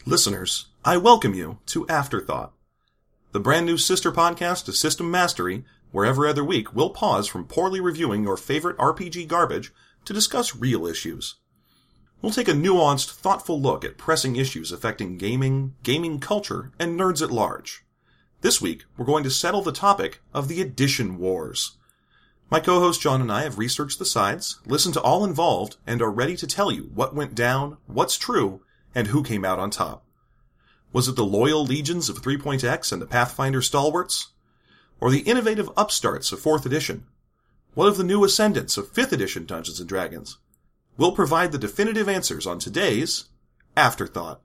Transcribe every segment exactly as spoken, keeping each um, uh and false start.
Listeners, I welcome you to Afterthought, the brand new sister podcast to System Mastery, where every other week we'll pause from poorly reviewing your favorite R P G garbage to discuss real issues. We'll take a nuanced, thoughtful look at pressing issues affecting gaming, gaming culture, and nerds at large. This week, we're going to settle the topic of the Edition Wars. My co-host John and I have researched the sides, listened to all involved, and are ready to tell you what went down, what's true, and who came out on top. Was it the loyal legions of three point X and the Pathfinder stalwarts? Or the innovative upstarts of fourth edition? What of the new ascendants of fifth edition Dungeons and Dragons? We'll provide the definitive answers on today's Afterthought.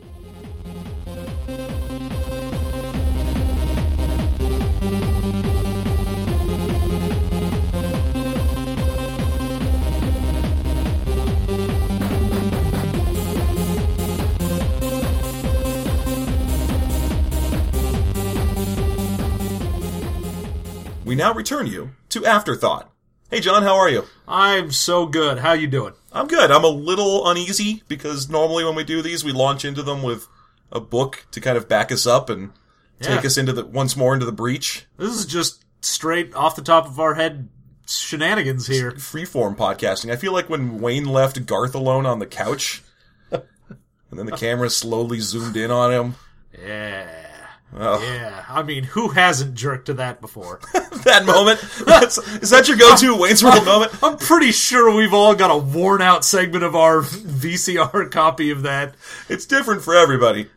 We now return you to Afterthought. Hey John, how are you? I'm so good. How you doing? I'm good. I'm a little uneasy because normally when we do these, we launch into them with a book to kind of back us up and take Yeah. us into the once more into the breach. This is just straight off the top of our head shenanigans here. Freeform podcasting. I feel like when Wayne left Garth alone on the couch, and then the camera slowly zoomed in on him. Yeah. Oh. Yeah. I mean, who hasn't jerked to that before? That moment? That's, is that your go-to Wayne's World moment? I'm pretty sure we've all got a worn-out segment of our V C R copy of that. It's different for everybody.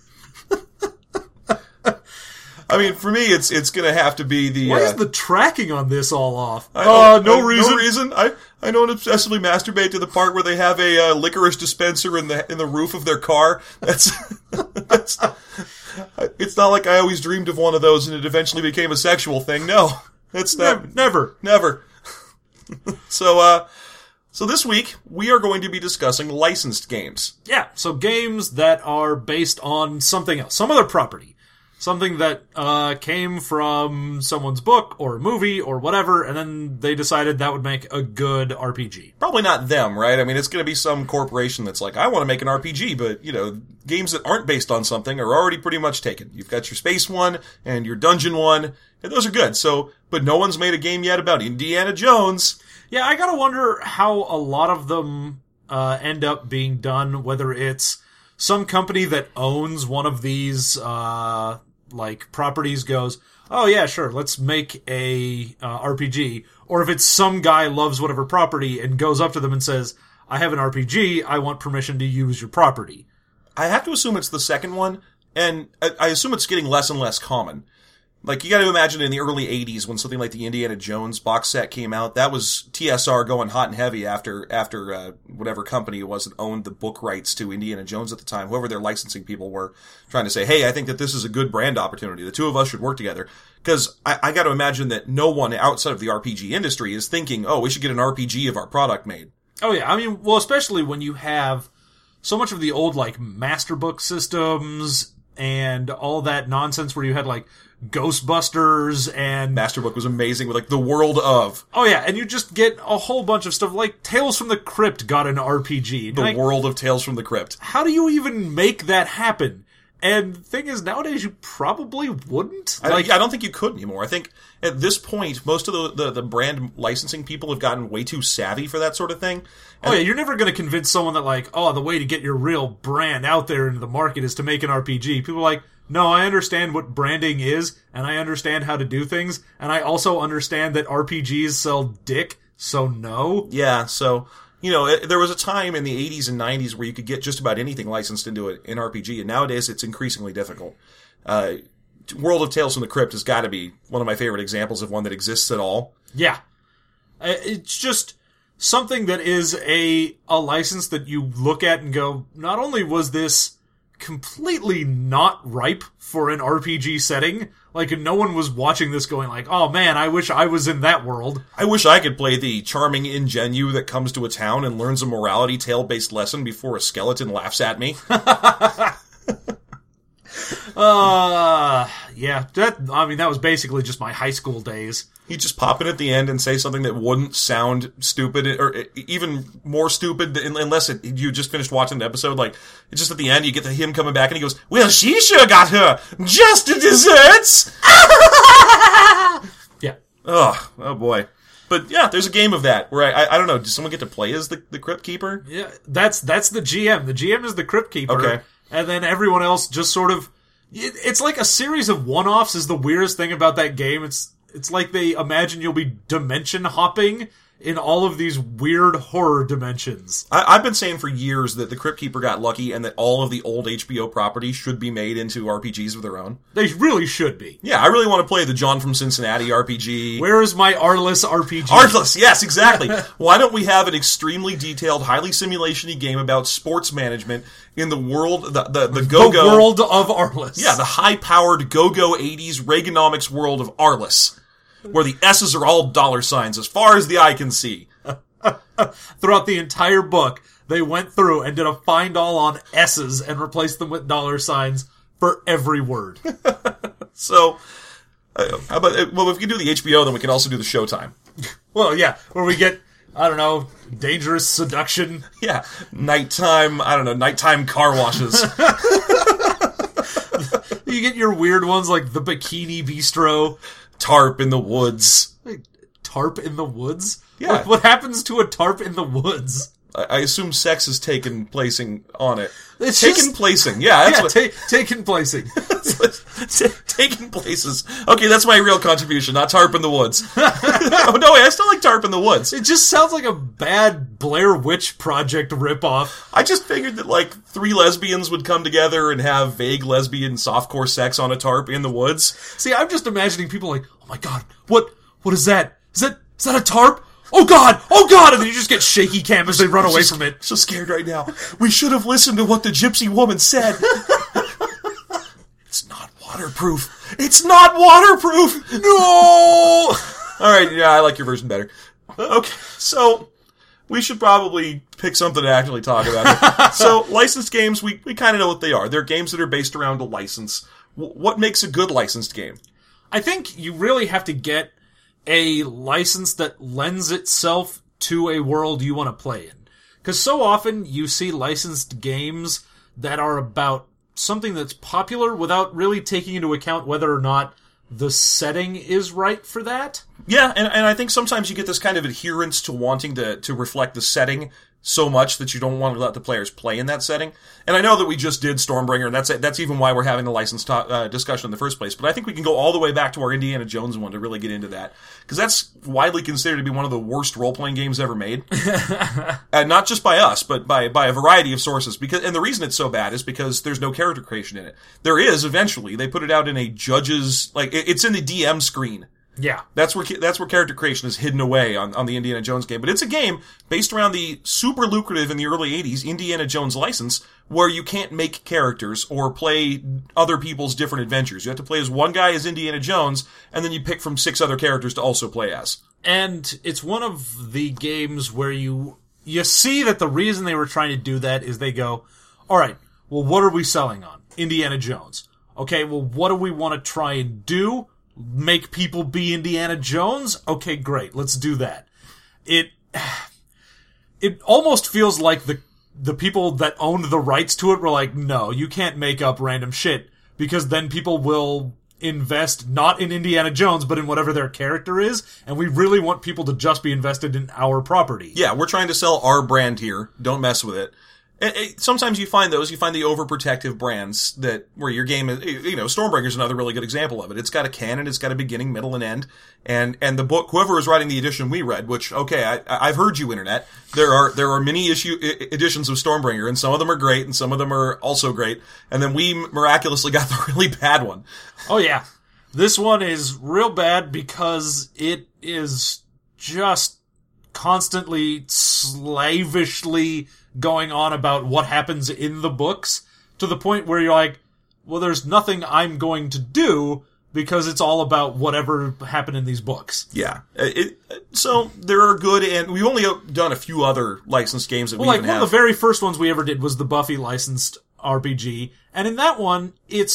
I mean, for me, it's it's going to have to be the... Why uh, is the tracking on this all off? I Uh, don't- no I- reason. No reason. I, I don't obsessively masturbate to the part where they have a uh, licorice dispenser in the in the roof of their car. That's that's. It's not like I always dreamed of one of those and it eventually became a sexual thing. No, that's not, Never. never. so, uh, so this week we are going to be discussing licensed games. Yeah, so games that are based on something else, some other property. Something that uh, came from someone's book or movie or whatever, and then they decided that would make a good R P G. Probably not them, right? I mean, it's going to be some corporation that's like, I want to make an R P G, but, you know, games that aren't based on something are already pretty much taken. You've got your space one and your dungeon one, and those are good. So, but no one's made a game yet about Indiana Jones. Yeah, I gotta wonder how a lot of them uh, end up being done, whether it's some company that owns one of these, uh, like, properties goes, oh yeah, sure, let's make a uh, R P G, or if it's some guy loves whatever property and goes up to them and says, I have an R P G, I want permission to use your property. I have to assume it's the second one, and I, I assume it's getting less and less common. Like, you gotta imagine in the early eighties when something like the Indiana Jones box set came out, that was T S R going hot and heavy after, after, uh, whatever company it was that owned the book rights to Indiana Jones at the time, whoever their licensing people were, trying to say, hey, I think that this is a good brand opportunity. The two of us should work together. Cause I, I gotta imagine that no one outside of the R P G industry is thinking, oh, we should get an R P G of our product made. Oh yeah, I mean, well, especially when you have so much of the old, like, master book systems and all that nonsense where you had, like, Ghostbusters and... Masterbook was amazing with, like, the world of... Oh yeah, and you just get a whole bunch of stuff, like Tales from the Crypt got an R P G. The like, world of Tales from the Crypt. How do you even make that happen? And the thing is, nowadays you probably wouldn't. I, Like, I don't think you could anymore. I think at this point, most of the, the, the brand licensing people have gotten way too savvy for that sort of thing. oh yeah, you're never going to convince someone that, like, oh, the way to get your real brand out there into the market is to make an R P G. People are like, no, I understand what branding is, and I understand how to do things, and I also understand that R P Gs sell dick, so no. Yeah, so, you know, it, there was a time in the eighties and nineties where you could get just about anything licensed into a, an R P G, and nowadays it's increasingly difficult. Uh, World of Tales from the Crypt has got to be one of my favorite examples of one that exists at all. Yeah. Uh, It's just something that is a a license that you look at and go, not only was this completely not ripe for an R P G setting, like no one was watching this going like, oh man, I wish I was in that world. I wish I could play the charming ingenue that comes to a town and learns a morality tale-based lesson before a skeleton laughs at me. Uh, Yeah, that, I mean, that was basically just my high school days. He'd just pop in at the end and say something that wouldn't sound stupid, or even more stupid unless it, you just finished watching the episode. Like, just at the end, you get to him coming back and he goes, well, she sure got her just the desserts! Yeah. Oh, oh boy. But yeah, there's a game of that where I, I, I don't know, does someone get to play as the, the Crypt Keeper? Yeah, that's, that's the G M. The G M is the Crypt Keeper. Okay. And then everyone else just sort of, it, it's like a series of one-offs is the weirdest thing about that game. It's, It's like they imagine you'll be dimension hopping in all of these weird horror dimensions. I, I've been saying for years that the Crypt Keeper got lucky and that all of the old H B O properties should be made into R P Gs of their own. They really should be. Yeah, I really want to play the John from Cincinnati R P G. Where is my Arliss R P G? Arliss, yes, exactly. Why don't we have an extremely detailed, highly simulation-y game about sports management in the world, the, the, the go-go... The world of Arliss. Yeah, the high-powered go-go eighties Reaganomics world of Arliss, where the S's are all dollar signs as far as the eye can see. Throughout the entire book, they went through and did a find all on S's and replaced them with dollar signs for every word. So, uh, how about, well, if we can do the H B O, then we can also do the Showtime. Well, yeah, where we get, I don't know, dangerous seduction. Yeah, nighttime, I don't know, nighttime car washes. You get your weird ones like the Bikini Bistro. Tarp in the woods. Tarp in the woods? Yeah. What, what happens to a tarp in the woods? I, I assume sex is taken placing on it. It's taken just, placing, yeah. That's yeah, what, ta- taken placing. t- taken places. Okay, that's my real contribution, not Tarp in the woods. Oh, no, I still like Tarp in the woods. It just sounds like a bad Blair Witch Project ripoff. I just figured that, like, three lesbians would come together and have vague lesbian softcore sex on a tarp in the woods. See, I'm just imagining people like, oh my god, what, what is that? Is that, is that a tarp? Oh god! Oh god! And then you just get shaky cam as they run away from it. So scared right now. We should have listened to what the gypsy woman said. It's not waterproof. It's not waterproof! No! Alright, yeah, I like your version better. Okay, so we should probably pick something to actually talk about. So, licensed games, we, we kind of know what they are. They're games that are based around a license. W- what makes a good licensed game? I think you really have to get a license that lends itself to a world you want to play in. Because so often you see licensed games that are about something that's popular without really taking into account whether or not the setting is right for that. Yeah, and, and I think sometimes you get this kind of adherence to wanting to, to reflect the setting so much that you don't want to let the players play in that setting. And I know that we just did Stormbringer, and that's that's even why we're having the license to, uh, discussion in the first place. But I think we can go all the way back to our Indiana Jones one to really get into that. Because that's widely considered to be one of the worst role-playing games ever made. And not just by us, but by by a variety of sources. Because And the reason it's so bad is because there's no character creation in it. There is, eventually. They put it out in a judge's... Like, it, it's in the D M screen. Yeah. That's where that's where character creation is hidden away on, on the Indiana Jones game. But it's a game based around the super lucrative in the early eighties Indiana Jones license where you can't make characters or play other people's different adventures. You have to play as one guy as Indiana Jones, and then you pick from six other characters to also play as. And it's one of the games where you you see that the reason they were trying to do that is they go, all right, well, what are we selling on? Indiana Jones. Okay, well, what do we want to try and do? Make people be Indiana Jones? Okay, great. Let's do that. It it almost feels like the the people that owned the rights to it were like, no, you can't make up random shit, because then people will invest not in Indiana Jones, but in whatever their character is, and we really want people to just be invested in our property. Yeah, we're trying to sell our brand here. Don't mess with it. Sometimes you find those, you find the overprotective brands that, where your game is, you know, Stormbringer's another really good example of it. It's got a canon, it's got a beginning, middle, and end. And, and the book, whoever was writing the edition we read, which, okay, I, I've heard you, Internet. There are, there are many issue, editions of Stormbringer, and some of them are great, and some of them are also great. And then we miraculously got the really bad one. Oh yeah. This one is real bad because it is just constantly slavishly going on about what happens in the books, to the point where you're like, well, there's nothing I'm going to do because it's all about whatever happened in these books. Yeah. It, so there are good, and we've only done a few other licensed games that well, we like even one have. of the very first ones we ever did was the Buffy licensed R P G, and in that one, it's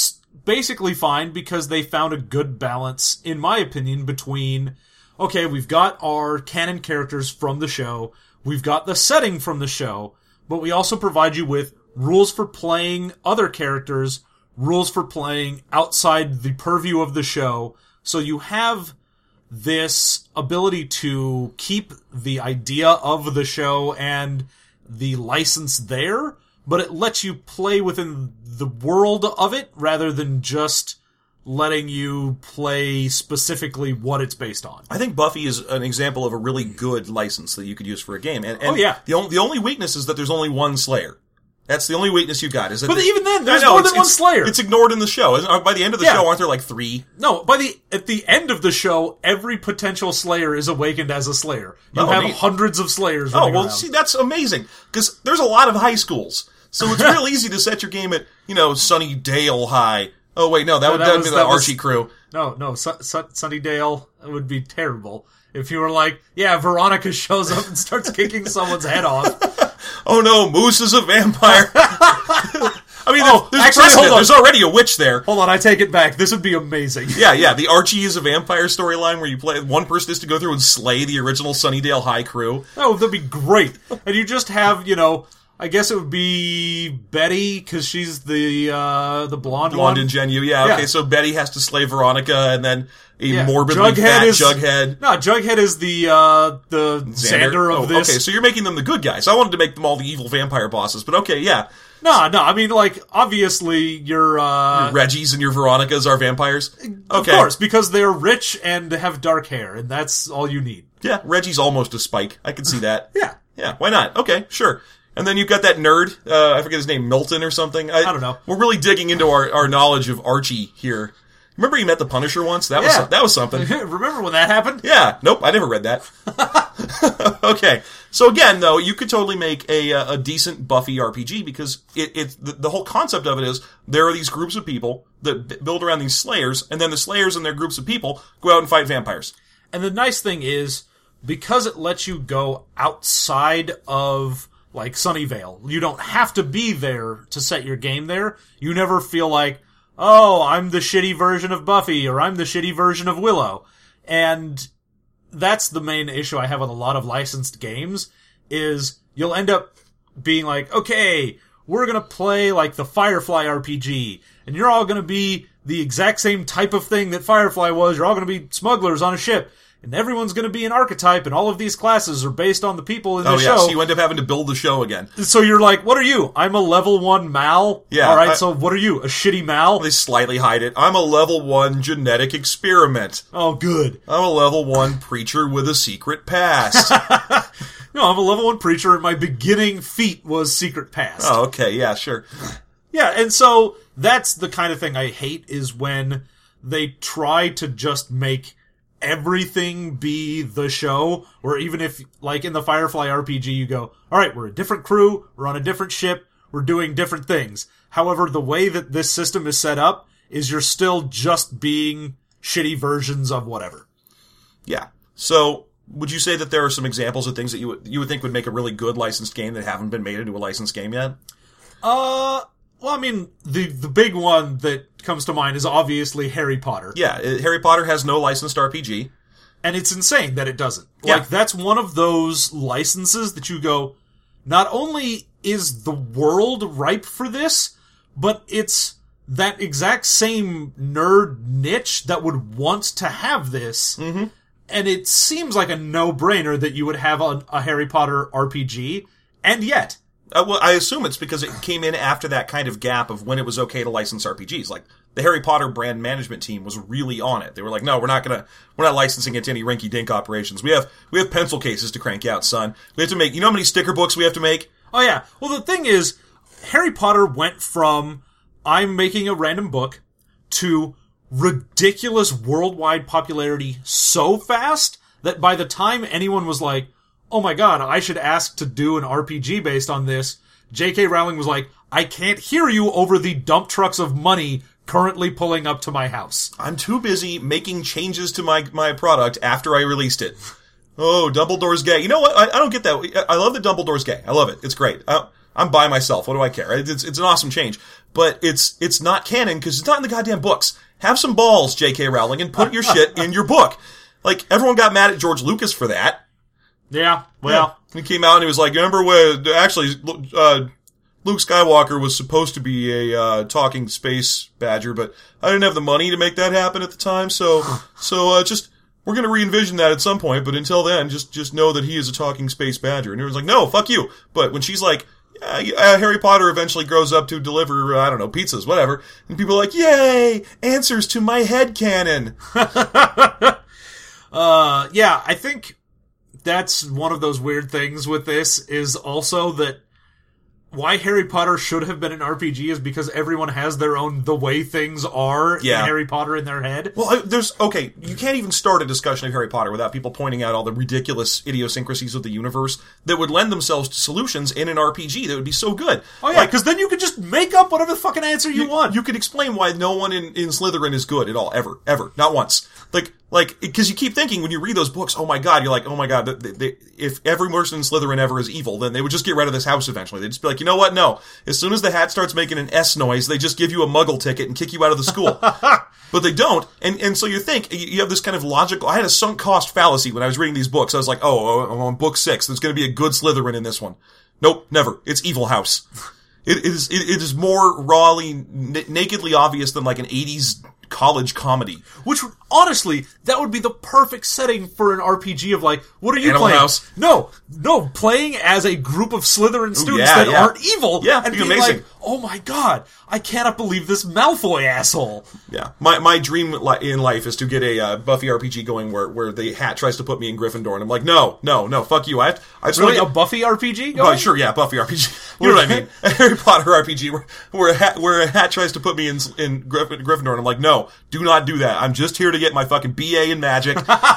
basically fine because they found a good balance, in my opinion, between, okay, we've got our canon characters from the show, we've got the setting from the show, but we also provide you with rules for playing other characters, rules for playing outside the purview of the show, so you have this ability to keep the idea of the show and the license there, but it lets you play within the world of it rather than just letting you play specifically what it's based on. I think Buffy is an example of a really good license that you could use for a game. And, and oh, yeah. The, on, the only weakness is that there's only one Slayer. That's the only weakness you got. Is that but the, even then, there's know, more than one it's, Slayer. It's ignored in the show. Isn't, by the end of the yeah. show, aren't there like three? No, by the at the end of the show, every potential Slayer is awakened as a Slayer. You Oh, have neat. hundreds of Slayers Oh, running well, around. see, that's amazing. Because there's a lot of high schools. So it's real easy to set your game at, you know, Sunnydale High. Oh, wait, no, that No, would that that'd was- be the that was- Archie crew. No, no, Su- Su- Sunnydale would be terrible. If you were like, yeah, Veronica shows up and starts kicking someone's head off. Oh, no, Moose is a vampire. I mean, Oh, there's, actually, a precedent. hold on. There's already a witch there. Hold on, I take it back. This would be amazing. Yeah, yeah, the Archie is a vampire storyline where you play, one person has to go through and slay the original Sunnydale High crew. Oh, that'd be great. And you just have, you know, I guess it would be Betty, because she's the uh, the blonde, Blonde one. Ingenue, yeah, Yeah. okay, so Betty has to slay Veronica, and then a Yeah. morbidly Jughead fat is- Jughead. No, Jughead is the uh, the Xander, of oh, this. Okay, so you're making them the good guys. I wanted to make them all the evil vampire bosses, but okay, yeah. No, no, I mean, like, obviously, you're, uh... Your Reggies and your Veronicas are vampires? Of Okay. course, because they're rich and have dark hair, and that's all you need. Yeah, Reggie's almost a Spike. I can see that. Yeah. Yeah, why not? Okay, sure. And then you've got that nerd, uh, I forget his name, Milton or something. I, I don't know. We're really digging into our, our knowledge of Archie here. Remember he met the Punisher once? That was Yeah. that was something. Remember when that happened? Yeah, nope, I never read that. Okay, so again, though, you could totally make a a decent Buffy R P G because it, it the, the whole concept of it is there are these groups of people that b- build around these Slayers, and then the Slayers and their groups of people go out and fight vampires. And the nice thing is, because it lets you go outside of, like, Sunnyvale, you don't have to be there to set your game there. You never feel like, oh, I'm the shitty version of Buffy, or I'm the shitty version of Willow. And that's the main issue I have with a lot of licensed games, is you'll end up being like, okay, we're gonna play, like, the Firefly R P G, and you're all gonna be the exact same type of thing that Firefly was. You're all gonna be smugglers on a ship. And everyone's going to be an archetype, and all of these classes are based on the people in the Oh yeah, show. so you end up having to build the show again. So you're like, what are you? I'm a level one Mal? Yeah, Alright, I- so what are you? A shitty Mal? They slightly hide it. I'm a level one genetic experiment. Oh, good. I'm a level one preacher with a secret past. No, I'm a level one preacher, and my beginning feat was Secret Past. Oh, okay, yeah, sure. Yeah, and so that's the kind of thing I hate, is when they try to just make everything be the show, or even if, like in the Firefly R P G, you go, alright, we're a different crew, we're on a different ship, we're doing different things. However, the way that this system is set up is you're still just being shitty versions of whatever. Yeah. So, would you say that there are some examples of things that you would, you would think would make a really good licensed game that haven't been made into a licensed game yet? Uh, well, I mean, the, the big one that comes to mind is obviously Harry Potter. Yeah, uh, Harry Potter has no licensed R P G. And it's insane that it doesn't. Yeah. Like, that's one of those licenses that you go, not only is the world ripe for this, but it's that exact same nerd niche that would want to have this. Mm-hmm. And it seems like a no-brainer that you would have a, a Harry Potter R P G, and yet... Uh, well, I assume it's because it came in after that kind of gap of when it was okay to license R P Gs. Like, the Harry Potter brand management team was really on it. They were like, no, we're not gonna, we're not licensing it to any rinky-dink operations. We have, we have pencil cases to crank out, son. We have to make, you know how many sticker books we have to make? Oh yeah. Well, the thing is, Harry Potter went from, I'm making a random book, to ridiculous worldwide popularity so fast that by the time anyone was like, oh my god, I should ask to do an R P G based on this, J K Rowling was like, I can't hear you over the dump trucks of money currently pulling up to my house. I'm too busy making changes to my, my product after I released it. Oh, Dumbledore's gay. You know what? I, I don't get that. I love that Dumbledore's gay. I love it. It's great. I, I'm by myself. What do I care? It's, it's an awesome change. But it's it's not canon because it's not in the goddamn books. Have some balls, J K. Rowling, and put your shit in your book. Like, everyone got mad at George Lucas for that. Yeah, well. Yeah. He came out and he was like, remember when, actually, uh, Luke Skywalker was supposed to be a, uh, talking space badger, but I didn't have the money to make that happen at the time, so, so, uh, just, we're gonna re-envision that at some point, but until then, just, just know that he is a talking space badger. And everyone's like, no, fuck you. But when she's like, Uh, uh, Harry Potter eventually grows up to deliver, uh, I don't know, pizzas, whatever. And people are like, yay! Answers to my headcanon! uh, yeah, I think that's one of those weird things with this, is also that why Harry Potter should have been an R P G is because everyone has their own the way things are Yeah. in Harry Potter in their head. Well, I- there's, okay, you can't even start a discussion of Harry Potter without people pointing out all the ridiculous idiosyncrasies of the universe that would lend themselves to solutions in an R P G that would be so good. Oh yeah, because then you could just make up whatever the fucking answer you, You, want. you could explain why no one in, in Slytherin is good at all, ever, ever, not once. Like, like, because you keep thinking when you read those books, oh my god, you're like, oh my god, they, they, if every person in Slytherin ever is evil, then they would just get rid of this house eventually. They'd just be like, you know what, no. As soon as the hat starts making an S noise, they just give you a muggle ticket and kick you out of the school. But they don't, and and so you think, you have this kind of logical, I had a sunk cost fallacy when I was reading these books. I was like, oh, I'm on book six, there's gonna be a good Slytherin in this one. Nope, never. It's Evil House. It is, it, it is more rawly, n- nakedly obvious than like an eighties college comedy. Which, honestly, that would be the perfect setting for an R P G of like, what are you Animal playing? House. No, no, playing as a group of Slytherin students yeah, that yeah. aren't evil. Yeah, and it'd be being amazing. like, oh my god, I cannot believe this Malfoy asshole. Yeah, my my dream li- in life is to get a uh, Buffy R P G going where where the hat tries to put me in Gryffindor, and I'm like, no, no, no, fuck you. I have to, I just Really, a want to get. Buffy R P G? Oh, Going? sure, yeah, Buffy R P G. You know what I mean? A Harry Potter R P G where where a hat where a hat tries to put me in in Gryff- Gryffindor, and I'm like, no, do not do that. I'm just here to get my fucking B A in magic.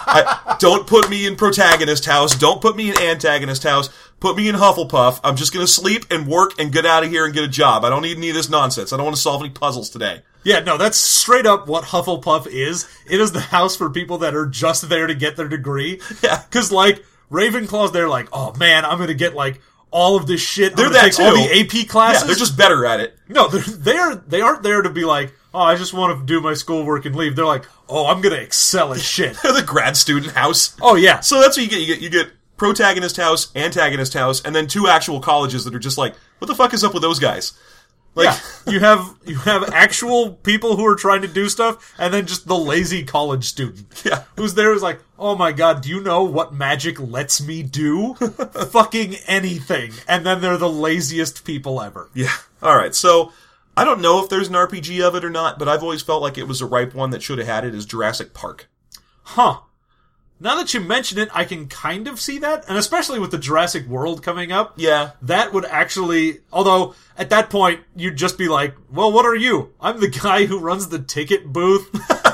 I, don't put me in protagonist house. Don't put me in antagonist house. Put me in Hufflepuff. I'm just gonna sleep and work and get out of here and get a job. I don't need any of this nonsense. I don't want to solve any puzzles today. Yeah, no, that's straight up what Hufflepuff is. It is the house for people that are just there to get their degree. Yeah. Cause like, Ravenclaw's there like, oh man, I'm gonna get like, all of this shit. They're I'm gonna that take all too. the A P classes. Yeah, they're just better at it. No, they're, they're, they aren't there to be like, oh, I just want to do my schoolwork and leave. They're like, oh, I'm gonna excel at shit. They're the grad student house. Oh, yeah. So that's what you get. You get you get protagonist house, antagonist house, and then two actual colleges that are just like, what the fuck is up with those guys? Like, Yeah, you have you have actual people who are trying to do stuff, and then just the lazy college student. Yeah. Who's there is like, oh my god, do you know what magic lets me do? Fucking anything. And then they're the laziest people ever. yeah. All right. So I don't know if there's an R P G of it or not, but I've always felt like it was a ripe one that should have had it is Jurassic Park. Huh. Now that you mention it, I can kind of see that, and especially with the Jurassic World coming up. Yeah. That would actually, although at that point you'd just be like, well, what are you? I'm the guy who runs the ticket booth.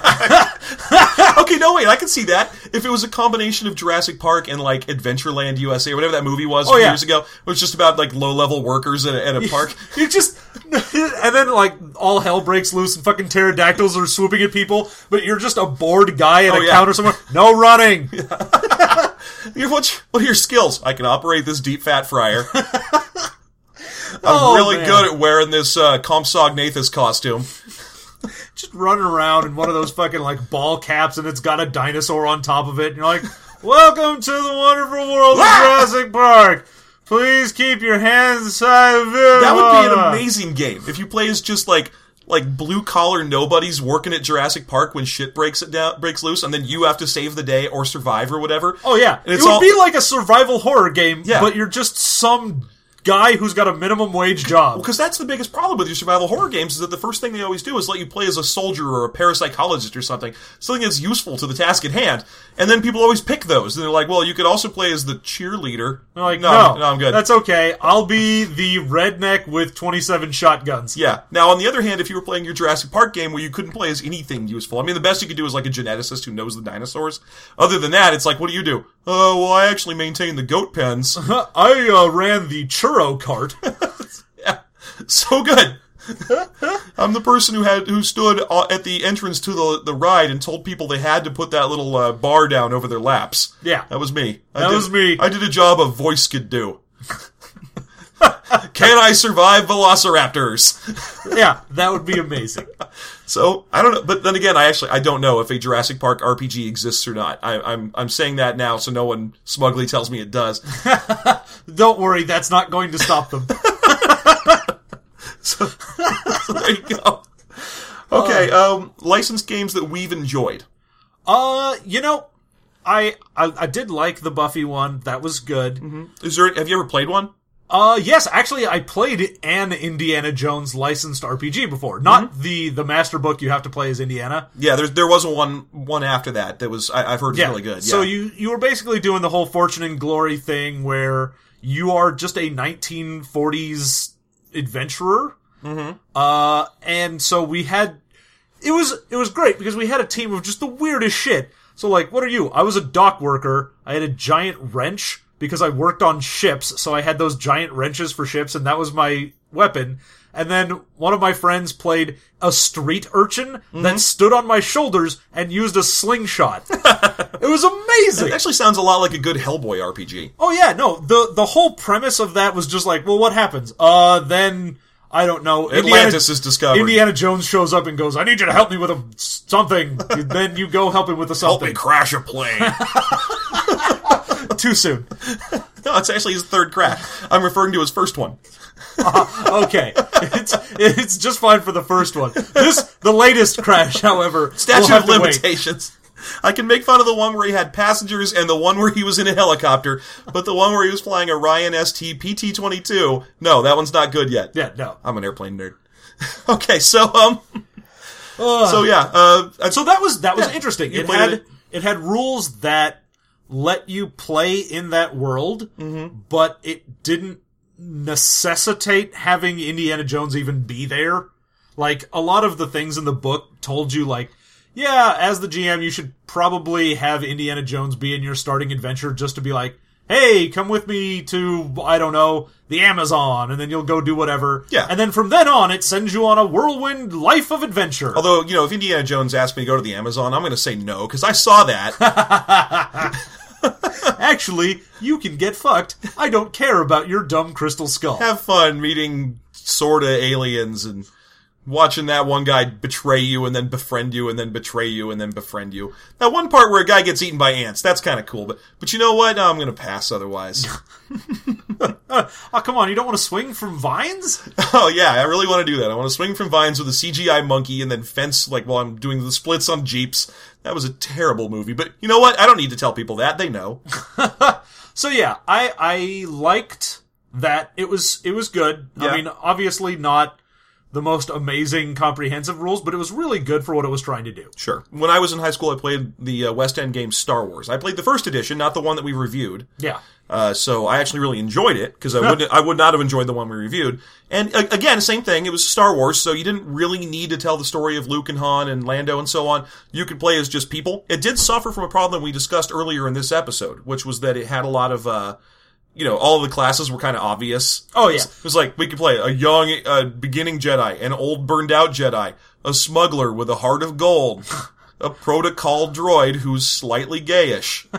Okay, no, wait, I can see that. If it was a combination of Jurassic Park and, like, Adventureland U S A, or whatever that movie was Oh, a few yeah. years ago, it was just about, like, low-level workers at a, at a park. You just, and then like all hell breaks loose and fucking pterodactyls are swooping at people, but you're just a bored guy at Oh, a yeah. counter somewhere. No running. You- What, what are your skills? I can operate this deep fat fryer. I'm Oh, really man. good at wearing this uh, Compsognathus costume. Just running around in one of those fucking like ball caps, and it's got a dinosaur on top of it. And you're like, "Welcome to the wonderful world of Jurassic Park. Please keep your hands inside of it." That would be an amazing game if you play as just like like blue collar nobodies working at Jurassic Park when shit breaks it down breaks loose, and then you have to save the day or survive or whatever. Oh yeah, And it it's would all- be like a survival horror game, Yeah. but you're just some guy who's got a minimum wage job. Because that's the biggest problem with your survival horror games is that the first thing they always do is let you play as a soldier or a parapsychologist or something, something that's useful to the task at hand. And then people always pick those. And they're like, well, you could also play as the cheerleader. They're like, no, no, no, I'm good. That's okay. I'll be the redneck with twenty-seven shotguns. Yeah. Now, on the other hand, if you were playing your Jurassic Park game where you couldn't play as anything useful, I mean, the best you could do is like a geneticist who knows the dinosaurs. Other than that, it's like, what do you do? Uh, well, I actually maintain the goat pens. I uh, ran the churro cart. Yeah. So good. I'm the person who had who stood uh, at the entrance to the the ride and told people they had to put that little uh, bar down over their laps. Yeah. That was me. I That did, was me. I did a job a voice could do. Can I survive velociraptors? Yeah, that would be amazing. So, I don't know, but then again, I actually, I don't know if a Jurassic Park R P G exists or not. I, I'm, I'm saying that now so no one smugly tells me it does. Don't worry, that's not going to stop them. so, so there you go. Okay, uh, um, licensed games that we've enjoyed. Uh, you know, I, I, I did like the Buffy one. That was good. Mm-hmm. Is there, have you ever played one? Uh, yes, actually, I played an Indiana Jones licensed R P G before. Not mm-hmm. the, the master book you have to play as Indiana. Yeah, there, there was one, one after that that was, I, I've heard was yeah. really good. Yeah. So you, you were basically doing the whole Fortune and Glory thing where you are just a nineteen forties adventurer. Mm-hmm. Uh, and so we had, it was, it was great because we had a team of just the weirdest shit. So like, what are you? I was a dock worker. I had a giant wrench because I worked on ships. So I had those giant wrenches for ships and that was my weapon. And then one of my friends played a street urchin mm-hmm. that stood on my shoulders and used a slingshot. It was amazing. It actually sounds a lot like a good Hellboy R P G. Oh yeah, no, the, the whole premise of that was just like, well, what happens? Uh, then, I don't know. Atlantis Indiana, is discovered. Indiana Jones shows up and goes, I need you to help me with a something. Then you go help him with a something. Help me crash a plane. Too soon. No, it's actually his third crash. I'm referring to his first one. Uh, okay. It's it's just fine for the first one. This, the latest crash, however, Statute we'll of limitations. I can make fun of the one where he had passengers and the one where he was in a helicopter, but the one where he was flying a Ryan S T P T twenty-two, no, that one's not good yet. Yeah, no. I'm an airplane nerd. Okay, so, um... Uh, so, yeah. Uh, so that was, that was yeah, interesting. It had, it. it had rules that let you play in that world, mm-hmm. but it didn't necessitate having Indiana Jones even be there. Like, a lot of the things in the book told you, like, yeah, as the G M, you should probably have Indiana Jones be in your starting adventure just to be like, hey, come with me to, I don't know, the Amazon, and then you'll go do whatever. Yeah. And then from then on, it sends you on a whirlwind life of adventure. Although, you know, if Indiana Jones asked me to go to the Amazon, I'm going to say no, because I saw that. Actually, you can get fucked. I don't care about your dumb crystal skull. Have fun meeting sorta aliens and watching that one guy betray you and then befriend you and then betray you and then befriend you. That one part where a guy gets eaten by ants, that's kind of cool. But but you know what? No, I'm going to pass otherwise. uh, oh, come on. You don't want to swing from vines? Oh, yeah. I really want to do that. I want to swing from vines with a C G I monkey and then fence, like, while I'm doing the splits on Jeeps. That was a terrible movie. But you know what? I don't need to tell people that. They know. So, yeah. I I liked that. It was, it was good. Yeah. I mean, obviously not the most amazing comprehensive rules, but it was really good for what it was trying to do. Sure. When I was in high school, I played the uh, West End game Star Wars. I played the first edition, not the one that we reviewed. Yeah. Uh, so I actually really enjoyed it, because I would I would not have enjoyed the one we reviewed. And uh, again, same thing, it was Star Wars, so you didn't really need to tell the story of Luke and Han and Lando and so on. You could play as just people. It did suffer from a problem we discussed earlier in this episode, which was that it had a lot of... Uh, You know, all of the classes were kind of obvious. Oh, yeah. It was, it was like, we could play a young, uh, beginning Jedi, an old, burned-out Jedi, a smuggler with a heart of gold, a protocol droid who's slightly gayish.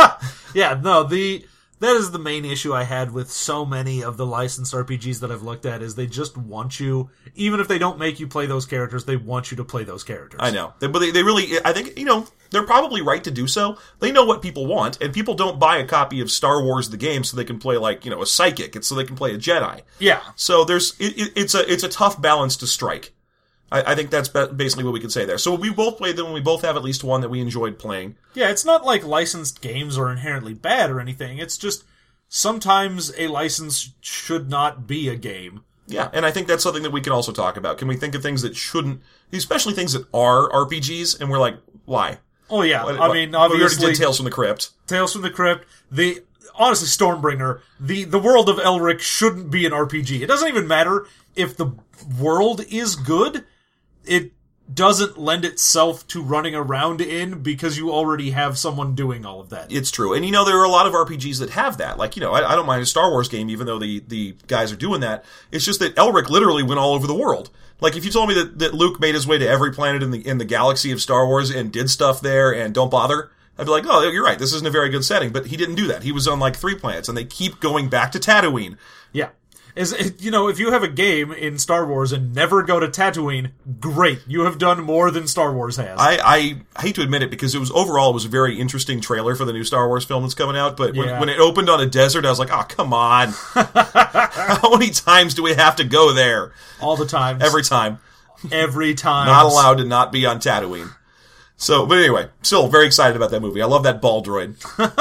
Yeah, no, the... That is the main issue I had with so many of the licensed R P Gs that I've looked at, is they just want you, even if they don't make you play those characters, they want you to play those characters. I know. They, but they, they really, I think, you know, they're probably right to do so. They know what people want, and people don't buy a copy of Star Wars the game so they can play, like, you know, a psychic, it's so they can play a Jedi. Yeah. So there's, it, it, it's a, it's a tough balance to strike. I, I think that's basically what we could say there. So we both played them, and we both have at least one that we enjoyed playing. Yeah, it's not like licensed games are inherently bad or anything. It's just sometimes a license should not be a game. Yeah, and I think that's something that we can also talk about. Can we think of things that shouldn't, especially things that are R P Gs, and we're like, why? Oh yeah, what, I what, mean, well, obviously... we already did Tales from the Crypt. Tales from the Crypt, the... Honestly, Stormbringer, the, the world of Elric shouldn't be an R P G. It doesn't even matter if the world is good. It doesn't lend itself to running around in because you already have someone doing all of that. It's true. And, you know, there are a lot of R P Gs that have that. Like, you know, I, I don't mind a Star Wars game, even though the, the guys are doing that. It's just that Elric literally went all over the world. Like, if you told me that, that Luke made his way to every planet in the in the galaxy of Star Wars and did stuff there and don't bother, I'd be like, oh, you're right, this isn't a very good setting. But he didn't do that. He was on, like, three planets, and they keep going back to Tatooine. Yeah. Is, you know, if you have a game in Star Wars and never go to Tatooine, great. You have done more than Star Wars has. I, I hate to admit it because it was overall it was a very interesting trailer for the new Star Wars film that's coming out. But when, Yeah. when it opened on a desert, I was like, oh, come on. How many times do we have to go there? All the time. Every time. Every time. Not allowed to not be on Tatooine. So, but anyway, still very excited about that movie. I love that ball droid.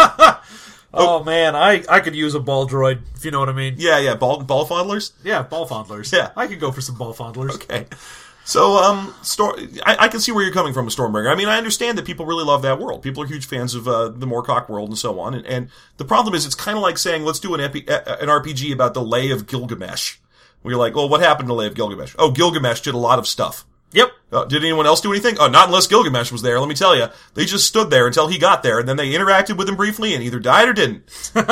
Oh, man, I, I could use a ball droid, if you know what I mean. Yeah, yeah, ball ball fondlers. Yeah, ball fondlers. Yeah. I could go for some ball fondlers. Okay. So, um, Stor- I, I can see where you're coming from with Stormbringer. I mean, I understand that people really love that world. People are huge fans of uh, the Moorcock world and so on. And, and the problem is, it's kind of like saying, let's do an, epi- an R P G about the Lay of Gilgamesh. Where you're like, well, what happened to the Lay of Gilgamesh? Oh, Gilgamesh did a lot of stuff. Yep. Uh, did anyone else do anything? Oh, not unless Gilgamesh was there, let me tell you. They just stood there until he got there, and then they interacted with him briefly and either died or didn't.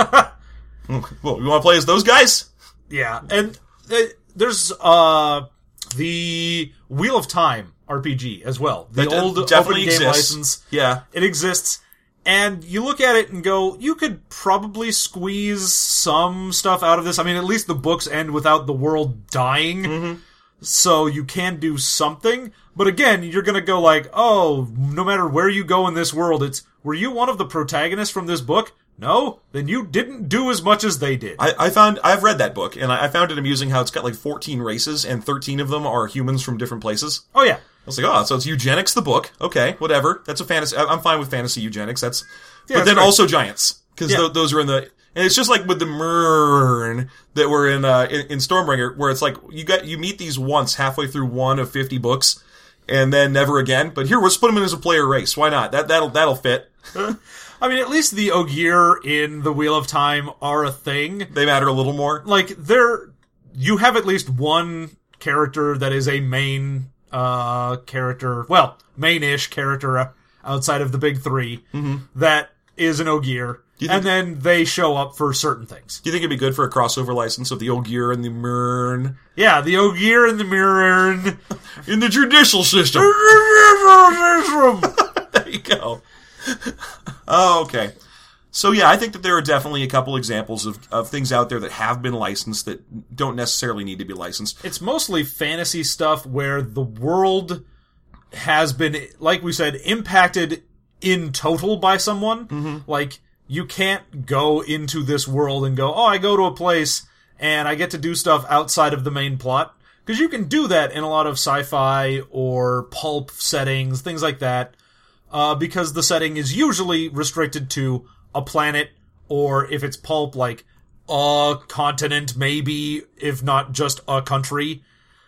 Well, you want to play as those guys? Yeah, and uh, there's uh the Wheel of Time R P G as well. The That, uh, old definitely open game exists. license. Yeah. It exists. And you look at it and go, you could probably squeeze some stuff out of this. I mean, at least the books end without the world dying. Mm-hmm. So you can do something. But again, you're going to go like, oh, no matter where you go in this world, it's, were you one of the protagonists from this book? No? Then you didn't do as much as they did. I, I found, I've read that book, and I, I found it amusing how it's got like fourteen races, and thirteen of them are humans from different places. Oh, yeah. I was like, oh, so it's eugenics, the book. Okay, whatever. That's a fantasy. I- I'm fine with fantasy eugenics. That's, Yeah, but then that's right. also giants. Because Yeah. th- those are in the, and it's just like with the Myrn that were in, uh, in, in Stormbringer, where it's like, you got, you meet these once halfway through one of fifty books, and then never again. But here, let's put them in as a player race. Why not? That, that'll, that'll fit. I mean, at least the Ogier in the Wheel of Time are a thing. They matter a little more. Like, they're, you have at least one character that is a main, uh, character, well, main-ish character outside of the big three, Mm-hmm. that is an Ogier, you think- and then they show up for certain things. Do you think it'd be good for a crossover license of the Ogier and the Myrn Yeah, the Ogier and the Mirror. in the judicial system? There you go. Oh, okay. So yeah, I think that there are definitely a couple examples of, of things out there that have been licensed that don't necessarily need to be licensed. It's mostly fantasy stuff where the world has been, like we said, impacted in total by someone. Mm-hmm. Like, you can't go into this world and go, oh, I go to a place and I get to do stuff outside of the main plot. Because you can do that in a lot of sci-fi or pulp settings, things like that, uh, because the setting is usually restricted to a planet, or if it's pulp, like a continent, maybe, if not just a country.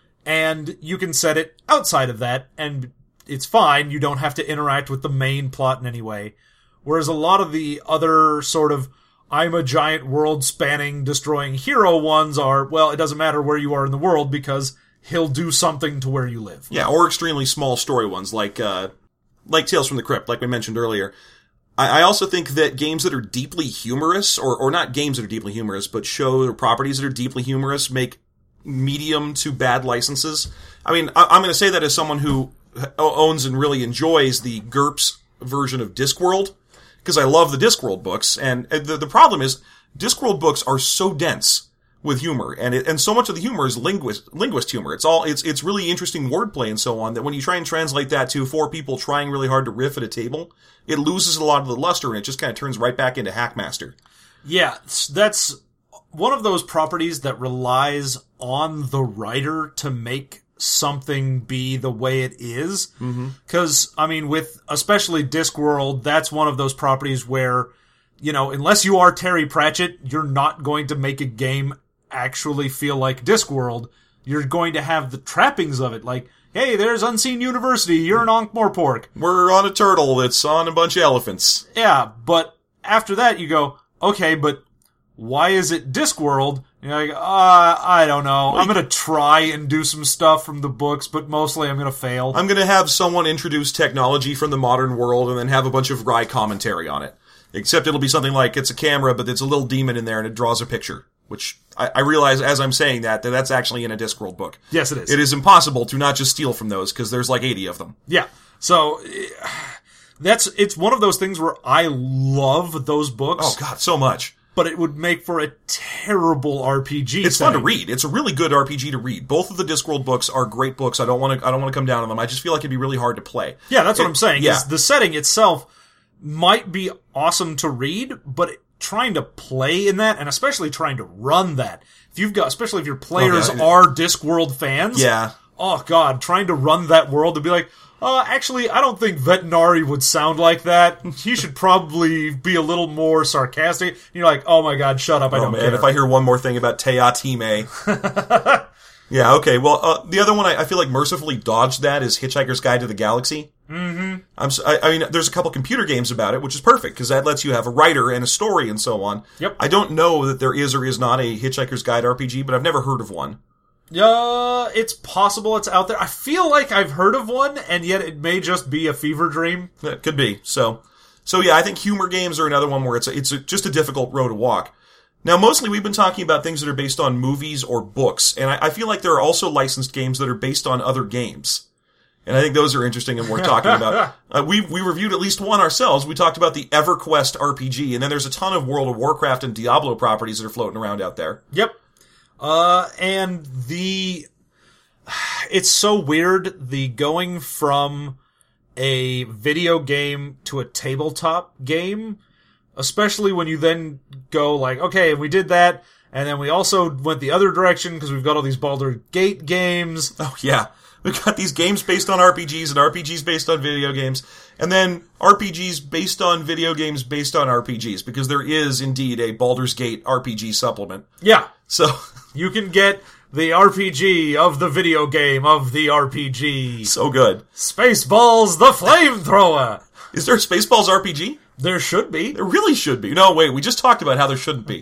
And you can set it outside of that, and it's fine. You don't have to interact with the main plot in any way. Whereas a lot of the other sort of I'm a giant world-spanning, destroying hero ones are, well, it doesn't matter where you are in the world because he'll do something to where you live. Yeah, or extremely small story ones like uh, like Tales from the Crypt, like we mentioned earlier. I, I also think that games that are deeply humorous, or, or not games that are deeply humorous, but show or properties that are deeply humorous make medium to bad licenses. I mean, I, I'm going to say that as someone who owns and really enjoys the GURPS version of Discworld, because I love the Discworld books, and the, the problem is, Discworld books are so dense with humor, and it, and so much of the humor is linguist linguist humor. It's all it's it's really interesting wordplay and so on, that when you try and translate that to four people trying really hard to riff at a table, it loses a lot of the luster, and it just kind of turns right back into Hackmaster. Yeah, that's one of those properties that relies on the writer to make something be the way it is. Because, mm-hmm. I mean, with especially Discworld, that's one of those properties where, you know, unless you are Terry Pratchett, you're not going to make a game actually feel like Discworld. You're going to have the trappings of it, like, hey, there's Unseen University, you're an Ankh-Morpork. We're on a turtle that's on a bunch of elephants. Yeah, but after that you go, okay, but why is it Discworld? And you're like, uh, I don't know. I'm gonna try and do some stuff from the books, but mostly I'm gonna fail. I'm gonna have someone introduce technology from the modern world and then have a bunch of wry commentary on it. Except it'll be something like, it's a camera, but there's a little demon in there and it draws a picture. Which, I, I realize as I'm saying that, that that's actually in a Discworld book. Yes, it is. It is impossible to not just steal from those, because there's like eighty of them. Yeah. So, that's, it's one of those things where I love those books. Oh god, so much. but it would make for a terrible R P G. It's setting. fun to read. It's a really good R P G to read. Both of the Discworld books are great books. I don't want to. I don't want to come down on them. I just feel like it'd be really hard to play. Yeah, that's what It- I'm saying. Yeah, Is the setting itself might be awesome to read, but trying to play in that, and especially trying to run that, if you've got, especially if your players Oh, yeah. are Discworld fans, yeah. oh god, trying to run that world to be like, uh, actually, I don't think Vetinari would sound like that. He should probably be a little more sarcastic. And you're like, oh my god, shut up, I Oh don't man, care. if I hear one more thing about Teatime. Yeah, okay. Well, uh, the other one I, I feel like mercifully dodged that is Hitchhiker's Guide to the Galaxy. Mm-hmm. I'm, s- I, I mean, there's a couple computer games about it, which is perfect, because that lets you have a writer and a story and so on. Yep. I don't know that there is or is not a Hitchhiker's Guide R P G, but I've never heard of one. Uh, it's possible it's out there. I feel like I've heard of one, and yet it may just be a fever dream. It could be. So, so yeah, I think humor games are another one where it's a, it's a, just a difficult road to walk. Now, mostly we've been talking about things that are based on movies or books, and I, I feel like there are also licensed games that are based on other games. And I think those are interesting and worth talking about. Uh, we we reviewed at least one ourselves. We talked about the EverQuest R P G, and then there's a ton of World of Warcraft and Diablo properties that are floating around out there. Yep. Uh, and the, it's so weird, the going from a video game to a tabletop game, especially when you then go like, okay, we did that, and then we also went the other direction because we've got all these Baldur's Gate games. Oh, yeah. We've got these games based on R P Gs and R P Gs based on video games, and then R P Gs based on video games based on R P Gs, because there is indeed a Baldur's Gate R P G supplement. Yeah. So, You can get the R P G of the video game of the R P G. so good. Spaceballs the Flamethrower! Is there a Spaceballs R P G? There should be. There really should be. No, wait, we just talked about how there shouldn't be.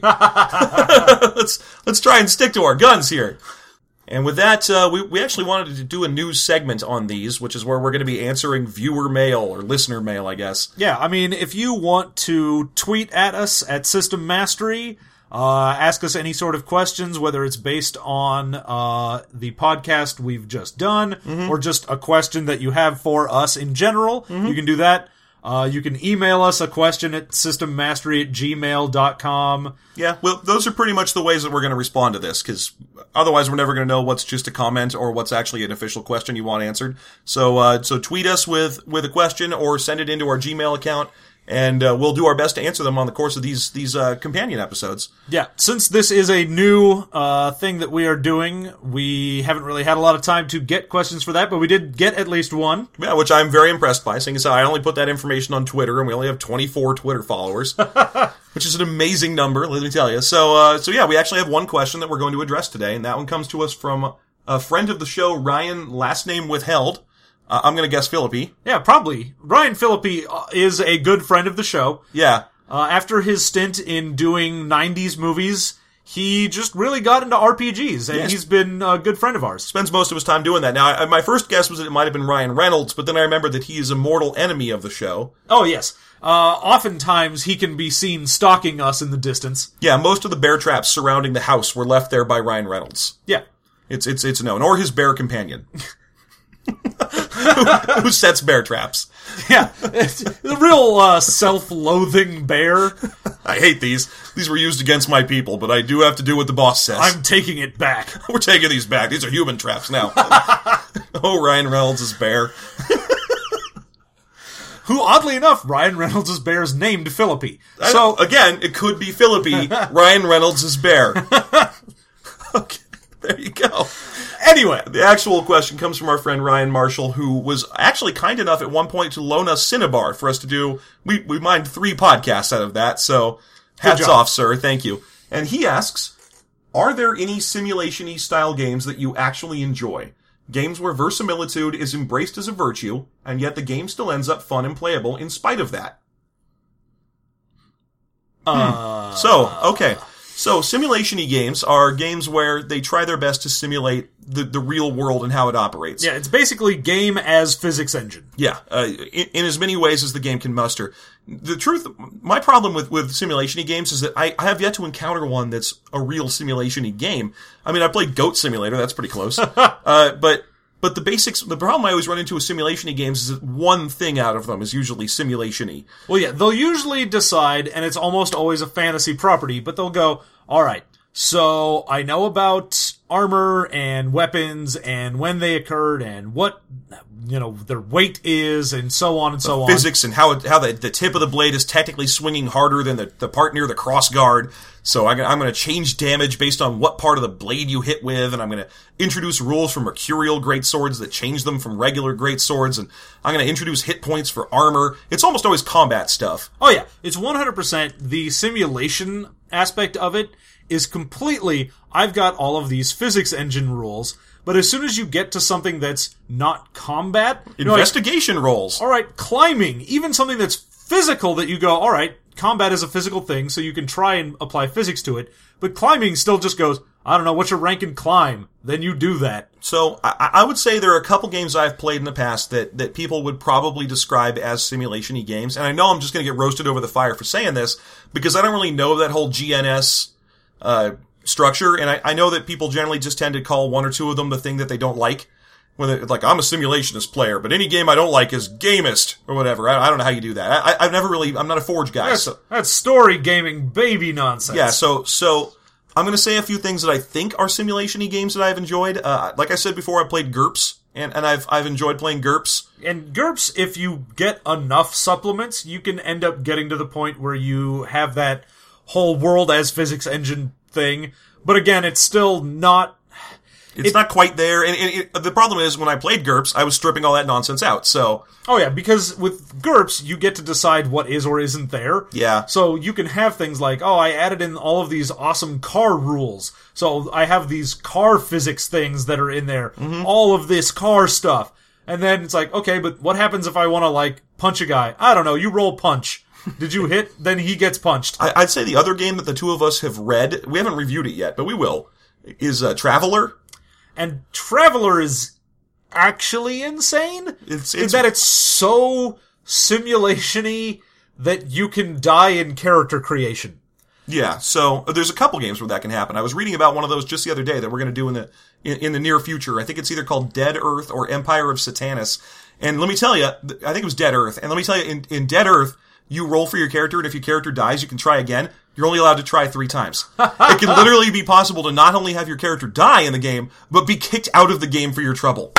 let's let's try and stick to our guns here. And with that, uh, we, we actually wanted to do a news segment on these, which is where we're going to be answering viewer mail, or listener mail, I guess. Yeah, I mean, if you want to tweet at us at System Mastery, uh, ask us any sort of questions, whether it's based on uh, the podcast we've just done, Mm-hmm. or just a question that you have for us in general, you can do that. Uh, you can email us a question at systemmastery at gmail dot com. Yeah, well, those are pretty much the ways that we're going to respond to this, because otherwise we're never going to know what's just a comment or what's actually an official question you want answered. So, uh, so tweet us with, with a question or send it into our Gmail account, and uh, we'll do our best to answer them on the course of these these uh, companion episodes. Yeah, since this is a new uh, thing that we are doing, we haven't really had a lot of time to get questions for that, but we did get at least one. Yeah, which I'm very impressed by, seeing as I only put that information on Twitter, and we only have twenty-four Twitter followers, which is an amazing number, let me tell you. So, uh, so yeah, we actually have one question that we're going to address today, and that one comes to us from a friend of the show, Ryan, last name withheld. Uh, I'm going to guess Philippi. Yeah, probably. Ryan Philippi uh, is a good friend of the show. Yeah. Uh, after his stint in doing nineties movies, he just really got into R P Gs, and Yes. he's been a good friend of ours. Spends most of his time doing that. Now, I, my first guess was that it might have been Ryan Reynolds, but then I remembered that he is a mortal enemy of the show. Oh, yes. Uh, oftentimes he can be seen stalking us in the distance. Yeah, most of the bear traps surrounding the house were left there by Ryan Reynolds. Yeah. It's it's it's known. Or his bear companion. who, who sets bear traps. Yeah. It's a real uh, self-loathing bear. I hate these. These were used against my people, but I do have to do what the boss says. I'm taking it back. We're taking these back. These are human traps now. Oh, Ryan Reynolds is bear. Who, oddly enough, Ryan Reynolds' bear is named Philippi. So, So, again, it could be Philippi. Ryan Reynolds is bear. Okay, there you go. anyway. The actual question comes from our friend Ryan Marshall, who was actually kind enough at one point to loan us Cinnabar for us to do. We we mined three podcasts out of that, so hats job. off, sir. Thank you. And he asks, are there any simulation-y style games that you actually enjoy? Games where verisimilitude is embraced as a virtue, and yet the game still ends up fun and playable in spite of that. Uh, So, okay. So, simulation-y games are games where they try their best to simulate the, the real world and how it operates. yeah, it's basically game as physics engine. Yeah, uh, in, in as many ways as the game can muster. The truth, my problem with, with simulation-y games is that I, I have yet to encounter one that's a real simulation-y game. I mean, I played Goat Simulator, that's pretty close. uh, but But the basics, the problem I always run into with simulation-y games is that one thing out of them is usually simulation-y. Well, yeah, they'll usually decide, and it's almost always a fantasy property, but they'll go, alright, so I know about armor and weapons and when they occurred and what, you know, their weight is and so on and so on. Physics and how it, how the, the tip of the blade is technically swinging harder than the, the part near the cross guard. So I, I'm going to change damage based on what part of the blade you hit with, and I'm going to introduce rules for mercurial greatswords that change them from regular greatswords, and I'm going to introduce hit points for armor. It's almost always combat stuff. Oh yeah, it's one hundred percent the simulation aspect of it is completely, I've got all of these physics engine rules, but as soon as you get to something that's not combat... Investigation you know, like, rolls. Alright, climbing, even something that's physical that you go, alright, combat is a physical thing, so you can try and apply physics to it, but climbing still just goes, I don't know, what's your rank in climb? Then you do that. So, I, I would say there are a couple games I've played in the past that, that people would probably describe as simulation-y games, and I know I'm just gonna get roasted over the fire for saying this, because I don't really know that whole G N S, uh, structure, and I, I know that people generally just tend to call one or two of them the thing that they don't like. When they're like, I'm a simulationist player, but any game I don't like is gamist, or whatever. I, I don't know how you do that. I, I've never really, I'm not a Forge guy. That's, so. that's story gaming baby nonsense. Yeah, so, so, I'm gonna say a few things that I think are simulation-y games that I've enjoyed. Uh, like I said before, I played GURPS, and, and I've, I've enjoyed playing GURPS. And GURPS, if you get enough supplements, you can end up getting to the point where you have that whole world as physics engine thing. But again, it's still not... It's it, not quite there, and, and it, the problem is, when I played GURPS, I was stripping all that nonsense out, so... Oh yeah, because with GURPS, you get to decide what is or isn't there. Yeah. So you can have things like, oh, I added in all of these awesome car rules, so I have these car physics things that are in there, mm-hmm. all of this car stuff. And then it's like, okay, but what happens if I want to, like, punch a guy? I don't know, you roll punch. Did you hit? Then he gets punched. I, I'd say the other game that the two of us have read, we haven't reviewed it yet, but we will, is uh, Traveler. And Traveler is actually insane. It's, it's in that it's so simulation-y that you can die in character creation. Yeah, so uh, there's a couple games where that can happen. I was reading about one of those just the other day that we're going to do in the in, in the near future. I think it's either called Dead Earth or Empire of Satanus. And let me tell you, I think it was Dead Earth. And let me tell you, in, in Dead Earth, you roll for your character, and if your character dies, you can try again. You're only allowed to try three times. It can literally be possible to not only have your character die in the game, but be kicked out of the game for your trouble.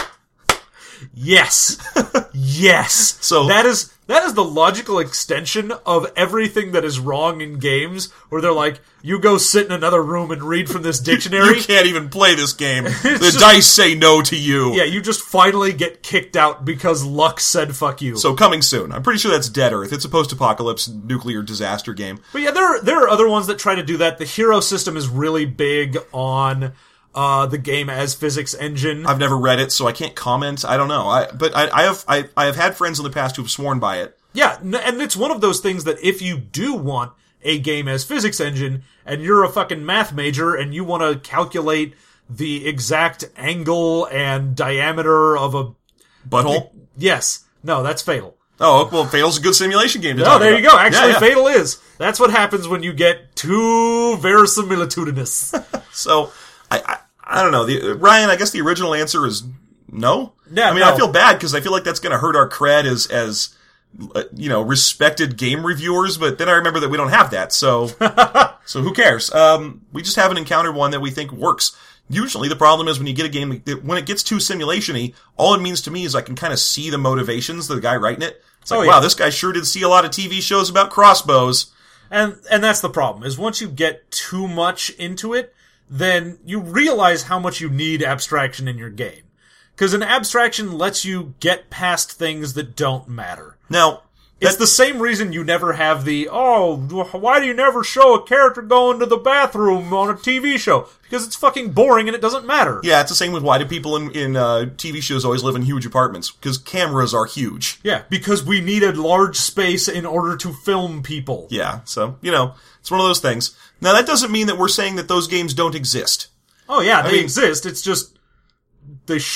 Yes. Yes. So that is that is the logical extension of everything that is wrong in games, where they're like, you go sit in another room and read from this dictionary. You can't even play this game. The just, dice say no to you. Yeah, you just finally get kicked out because luck said fuck you. So coming soon. I'm pretty sure that's Dead Earth. It's a post-apocalypse nuclear disaster game. But yeah, there are, there are other ones that try to do that. The hero system is really big on uh, the game as physics engine. I've never read it, so I can't comment. I don't know. I, but I, I have I, I have had friends in the past who've sworn by it. Yeah, and it's one of those things that if you do want a game as physics engine, and you're a fucking math major, and you want to calculate the exact angle and diameter of a... Butthole? Yes. No, that's Fatal. Oh, well, Fatal's a good simulation game to Oh, talk there about. you go. Actually, yeah, yeah. Fatal is. That's what happens when you get too verisimilitudinous. So, I, I I don't know. The, Ryan, I guess the original answer is no? Yeah, I mean, no. I feel bad because I feel like that's going to hurt our cred as, as uh, you know, respected game reviewers, but then I remember that we don't have that, so so who cares? Um, we just haven't encountered one that we think works. Usually the problem is when you get a game, that when it gets too simulation-y, all it means to me is I can kind of see the motivations of the guy writing it. It's like, oh, yeah. wow, this guy sure did see a lot of T V shows about crossbows. And and that's the problem, is once you get too much into it, then you realize how much you need abstraction in your game. Because an abstraction lets you get past things that don't matter. Now, it's the same reason you never have the, oh, why do you never show a character going to the bathroom on a T V show? Because it's fucking boring and it doesn't matter. Yeah, it's the same with why do people in, in uh, T V shows always live in huge apartments? Because cameras are huge. Yeah, because we need a large space in order to film people. Yeah, so, you know, it's one of those things. Now, that doesn't mean that we're saying that those games don't exist. Oh, yeah, they I mean, exist. It's just, they shouldn't.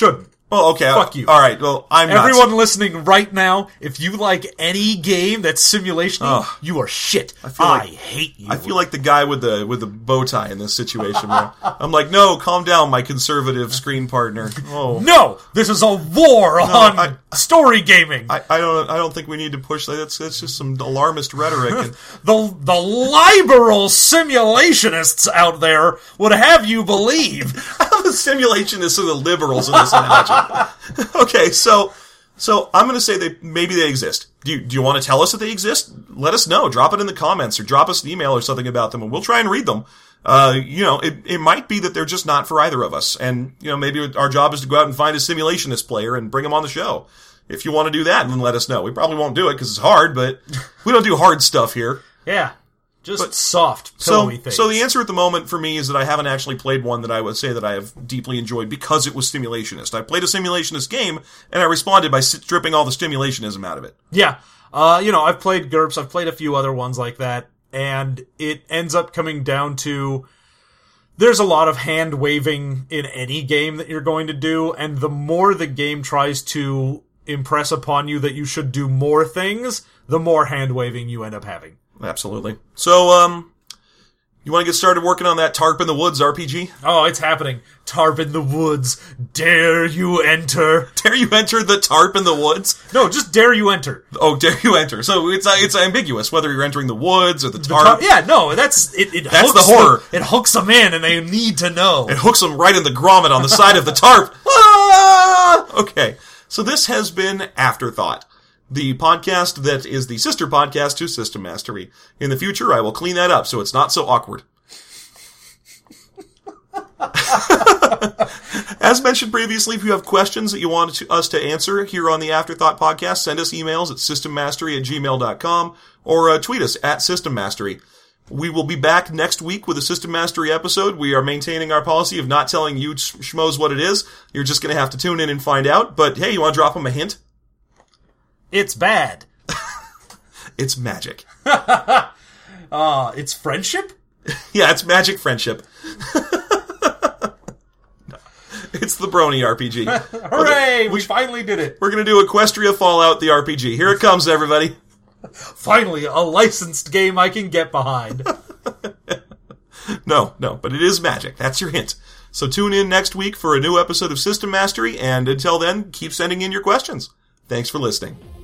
Well, okay. Fuck you. All right. Well, I'm not. Everyone listening right now, if you like any game that's simulation, you are shit. I, feel I like, hate you. I feel like the guy with the with the bow tie in this situation. Where I'm like, no, calm down, my conservative screen partner. Oh no, this is a war no, on I, story gaming. I, I don't. I don't think we need to push that. That's that's just some alarmist rhetoric. And the the liberal simulationists out there would have you believe. The simulationists are the liberals in this analogy. Okay, so so I'm going to say that maybe they exist. Do you, do you want to tell us that they exist? Let us know. Drop it in the comments or drop us an email or something about them, and we'll try and read them. Uh, you know, it, it might be that they're just not for either of us, and you know, maybe our job is to go out and find a simulationist player and bring him on the show. If you want to do that, then let us know. We probably won't do it because it's hard, but we don't do hard stuff here. Yeah. Just but, soft, so, pillowy things. So the answer at the moment for me is that I haven't actually played one that I would say that I have deeply enjoyed because it was simulationist. I played a simulationist game, and I responded by stripping all the simulationism out of it. Yeah. Uh, you know, I've played GURPS, I've played a few other ones like that, and it ends up coming down to there's a lot of hand-waving in any game that you're going to do, and the more the game tries to impress upon you that you should do more things, the more hand-waving you end up having. Absolutely. So, um, you want to get started working on that Tarp in the Woods R P G? Oh, it's happening. Tarp in the Woods. Dare you enter? Dare you enter the Tarp in the Woods? No, just dare you enter. Oh, dare you enter. So it's uh, it's ambiguous whether you're entering the woods or the Tarp. The tar- yeah, no, that's it. it that's the horror. Them, it hooks them in, and they need to know. It hooks them right in the grommet on the side of the Tarp. Ah! Okay, so this has been Afterthought, the podcast that is the sister podcast to System Mastery. In the future, I will clean that up so it's not so awkward. As mentioned previously, if you have questions that you want to, us to answer here on the Afterthought podcast, send us emails at systemmastery at gmail dot com or uh, tweet us at System Mastery. We will be back next week with a System Mastery episode. We are maintaining our policy of not telling you schmoes what it is. You're just going to have to tune in and find out. But hey, you want to drop them a hint? It's bad. It's magic. uh, it's friendship? Yeah, it's magic friendship. No, it's the Brony R P G. Hooray! We, we finally did it. We're going to do Equestria Fallout, the R P G. Here it comes, everybody. Finally, a licensed game I can get behind. No, no, but it is magic. That's your hint. So tune in next week for a new episode of System Mastery, and until then, keep sending in your questions. Thanks for listening.